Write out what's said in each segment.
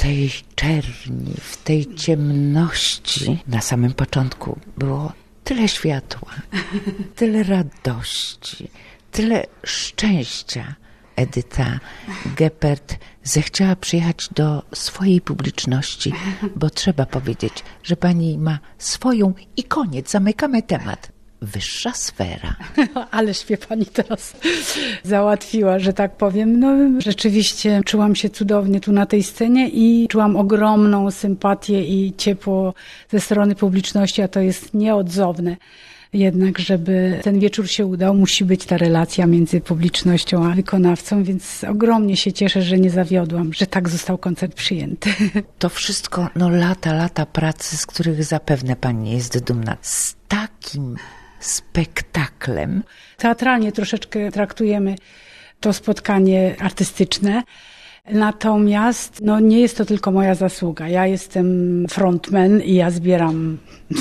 tej czerni, w tej ciemności na samym początku było tyle światła, tyle radości, tyle szczęścia. Edyta Geppert zechciała przyjechać do swojej publiczności, bo trzeba powiedzieć, że pani ma swoją i koniec, zamykamy temat. Wyższa sfera. Ależ mnie pani teraz załatwiła, że tak powiem. No, rzeczywiście czułam się cudownie tu na tej scenie i czułam ogromną sympatię i ciepło ze strony publiczności, a to jest nieodzowne. Jednak, żeby ten wieczór się udał, musi być ta relacja między publicznością a wykonawcą, więc ogromnie się cieszę, że nie zawiodłam, że tak został koncert przyjęty. To wszystko, lata pracy, z których zapewne pani jest dumna. Z takim spektaklem. Teatralnie troszeczkę traktujemy to spotkanie artystyczne. Natomiast nie jest to tylko moja zasługa. Ja jestem frontman i ja zbieram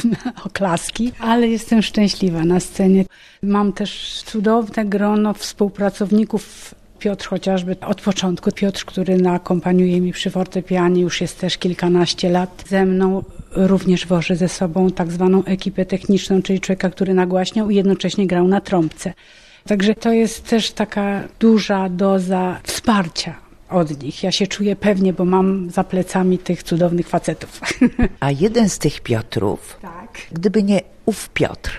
oklaski, ale jestem szczęśliwa na scenie. Mam też cudowne grono współpracowników. Piotr chociażby od początku. Piotr, który akompaniuje mi przy fortepianie, już jest też kilkanaście lat ze mną. Również wożę ze sobą tak zwaną ekipę techniczną, czyli człowieka, który nagłaśniał i jednocześnie grał na trąbce. Także to jest też taka duża doza wsparcia od nich. Ja się czuję pewnie, bo mam za plecami tych cudownych facetów. A jeden z tych Piotrów, tak. Gdyby nie ów Piotr,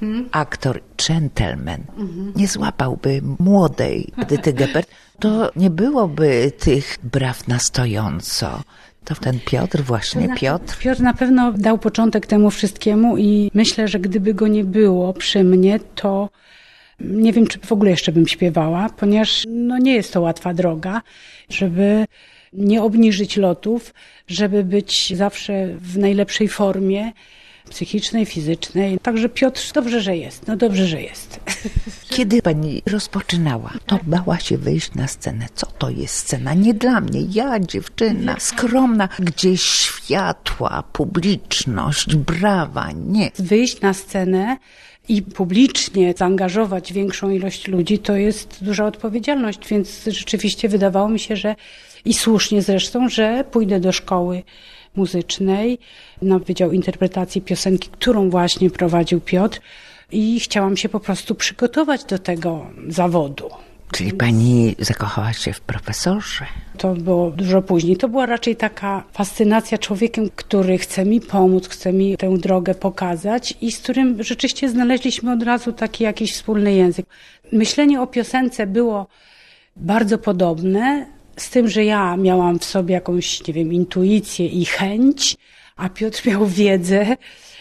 aktor, gentleman, nie złapałby młodej Edyty Geppert, to nie byłoby tych braw na stojąco. To ten Piotr właśnie, Piotr. Piotr na pewno dał początek temu wszystkiemu i myślę, że gdyby go nie było przy mnie, to nie wiem, czy w ogóle jeszcze bym śpiewała, ponieważ nie jest to łatwa droga, żeby nie obniżyć lotów, żeby być zawsze w najlepszej formie psychicznej, fizycznej. Także Piotr, dobrze, że jest. Dobrze, że jest. Kiedy pani rozpoczynała, to bała się wyjść na scenę. Co to jest scena? Nie dla mnie. Ja, dziewczyna, skromna, gdzie światła, publiczność, brawa, nie. Wyjść na scenę i publicznie zaangażować większą ilość ludzi, to jest duża odpowiedzialność, więc rzeczywiście wydawało mi się, że i słusznie zresztą, że pójdę do szkoły muzycznej na Wydział Interpretacji Piosenki, którą właśnie prowadził Piotr i chciałam się po prostu przygotować do tego zawodu. Czyli pani zakochała się w profesorze? To było dużo później. To była raczej taka fascynacja człowiekiem, który chce mi pomóc, chce mi tę drogę pokazać i z którym rzeczywiście znaleźliśmy od razu taki jakiś wspólny język. Myślenie o piosence było bardzo podobne, z tym, że ja miałam w sobie jakąś, intuicję i chęć, a Piotr miał wiedzę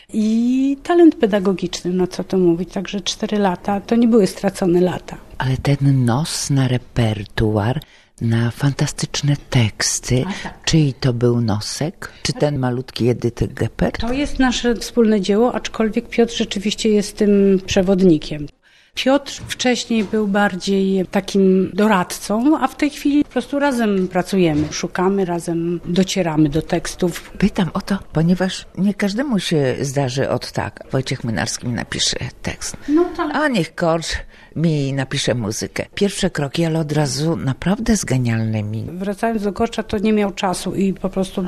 i talent pedagogiczny, co to mówić. Także 4 lata to nie były stracone lata. Ale ten nos na repertuar, na fantastyczne teksty. Tak. Czyj to był nosek? Czy ten malutki Edyty Geppert? To jest nasze wspólne dzieło, aczkolwiek Piotr rzeczywiście jest tym przewodnikiem. Piotr wcześniej był bardziej takim doradcą, a w tej chwili po prostu razem pracujemy, szukamy, razem docieramy do tekstów. Pytam o to, ponieważ nie każdemu się zdarzy Wojciech Młynarski mi napisze tekst, a niech Korcz mi napisze muzykę. Pierwsze kroki, ale od razu naprawdę z genialnymi. Wracając do Korcza, to nie miał czasu i po prostu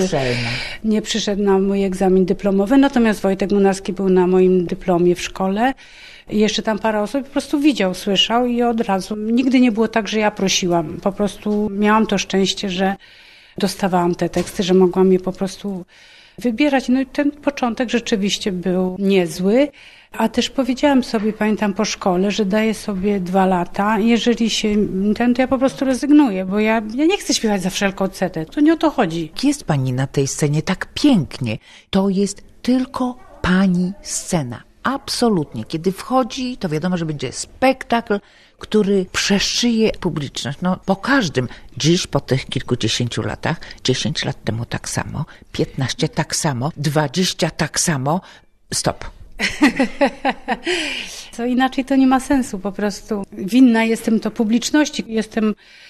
nie przyszedł na mój egzamin dyplomowy, natomiast Wojtek Młynarski był na moim dyplomie w szkole. I jeszcze tam parę osób po prostu widział, słyszał i od razu. Nigdy nie było tak, że ja prosiłam. Po prostu miałam to szczęście, że dostawałam te teksty, że mogłam je po prostu wybierać. No i ten początek rzeczywiście był niezły. A też powiedziałam sobie, pamiętam po szkole, że daję sobie 2 lata. Jeżeli się to ja po prostu rezygnuję, bo ja nie chcę śpiewać za wszelką cenę. To nie o to chodzi. Jest pani na tej scenie tak pięknie. To jest tylko pani scena. Absolutnie. Kiedy wchodzi, to wiadomo, że będzie spektakl, który przeszyje publiczność. Po każdym. Dziś, po tych kilkudziesięciu latach, 10 lat temu tak samo, 15 tak samo, 20 tak samo. Stop. Co inaczej to nie ma sensu. Po prostu winna jestem to publiczności. Jestem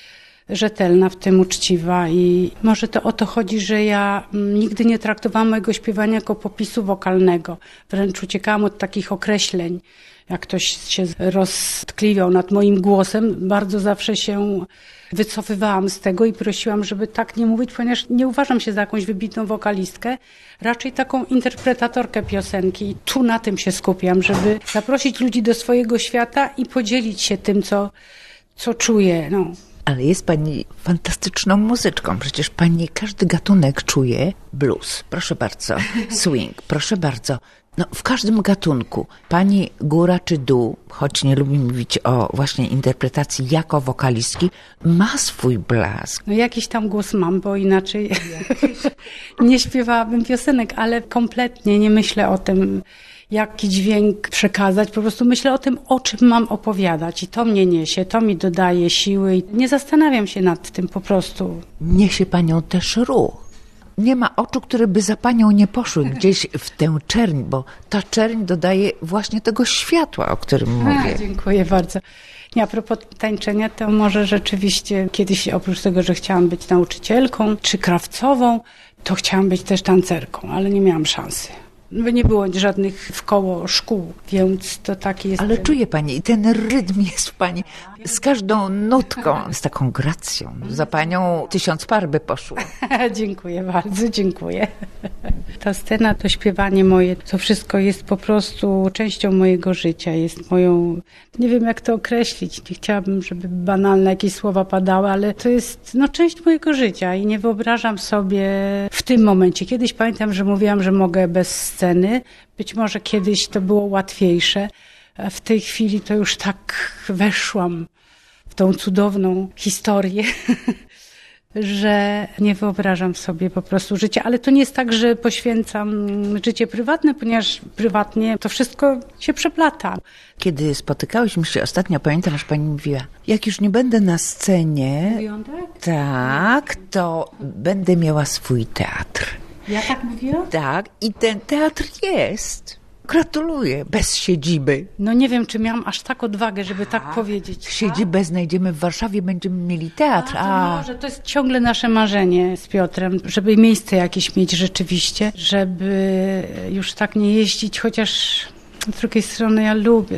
rzetelna, w tym uczciwa i może to o to chodzi, że ja nigdy nie traktowałam mojego śpiewania jako popisu wokalnego. Wręcz uciekałam od takich określeń. Jak ktoś się roztkliwiał nad moim głosem, bardzo zawsze się wycofywałam z tego i prosiłam, żeby tak nie mówić, ponieważ nie uważam się za jakąś wybitną wokalistkę, raczej taką interpretatorkę piosenki. I tu na tym się skupiam, żeby zaprosić ludzi do swojego świata i podzielić się tym, co czuję. No. Ale jest pani fantastyczną muzyczką. Przecież pani każdy gatunek czuje. Blues, proszę bardzo. Swing, proszę bardzo. No, w każdym gatunku. Pani góra czy dół, choć nie lubi mówić o właśnie interpretacji jako wokalistki, ma swój blask. No jakiś tam głos mam, bo inaczej nie śpiewałabym piosenek, ale kompletnie nie myślę o tym, jaki dźwięk przekazać. Po prostu myślę o tym, o czym mam opowiadać i to mnie niesie, to mi dodaje siły i nie zastanawiam się nad tym po prostu. Niesie panią też ruch. Nie ma oczu, które by za panią nie poszły gdzieś w tę czerń, bo ta czerń dodaje właśnie tego światła, o którym mówię. Dziękuję bardzo. A propos tańczenia, to może rzeczywiście kiedyś oprócz tego, że chciałam być nauczycielką czy krawcową, to chciałam być też tancerką, ale nie miałam szansy. Nie było żadnych wkoło szkół, więc to taki jest... Ale czuje pani i ten rytm jest w pani z każdą nutką, z taką gracją. Za panią 1000 par by poszło. Dziękuję bardzo, dziękuję. Ta scena, to śpiewanie moje, to wszystko jest po prostu częścią mojego życia, jest moją... Nie wiem, jak to określić. Nie chciałabym, żeby banalne jakieś słowa padały, ale to jest część mojego życia i nie wyobrażam sobie w tym momencie. Kiedyś pamiętam, że mówiłam, że mogę bez sceny. Być może kiedyś to było łatwiejsze. A w tej chwili to już tak weszłam w tą cudowną historię, że nie wyobrażam sobie po prostu życia. Ale to nie jest tak, że poświęcam życie prywatne, ponieważ prywatnie to wszystko się przeplata. Kiedy spotykałyśmy się ostatnio, pamiętam, że pani mówiła, jak już nie będę na scenie, Mówiłam tak, to będę miała swój teatr. Ja tak mówiłam? Tak, i ten teatr jest. Gratuluję, bez siedziby. No nie wiem, czy miałam aż tak odwagę, żeby tak powiedzieć. Siedzibę znajdziemy w Warszawie, będziemy mieli teatr. Może to jest ciągle nasze marzenie z Piotrem, żeby miejsce jakieś mieć rzeczywiście, żeby już tak nie jeździć, chociaż z drugiej strony ja lubię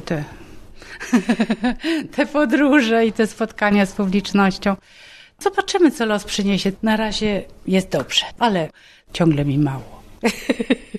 te podróże i te spotkania z publicznością. Zobaczymy, co los przyniesie. Na razie jest dobrze, ale ciągle mi mało.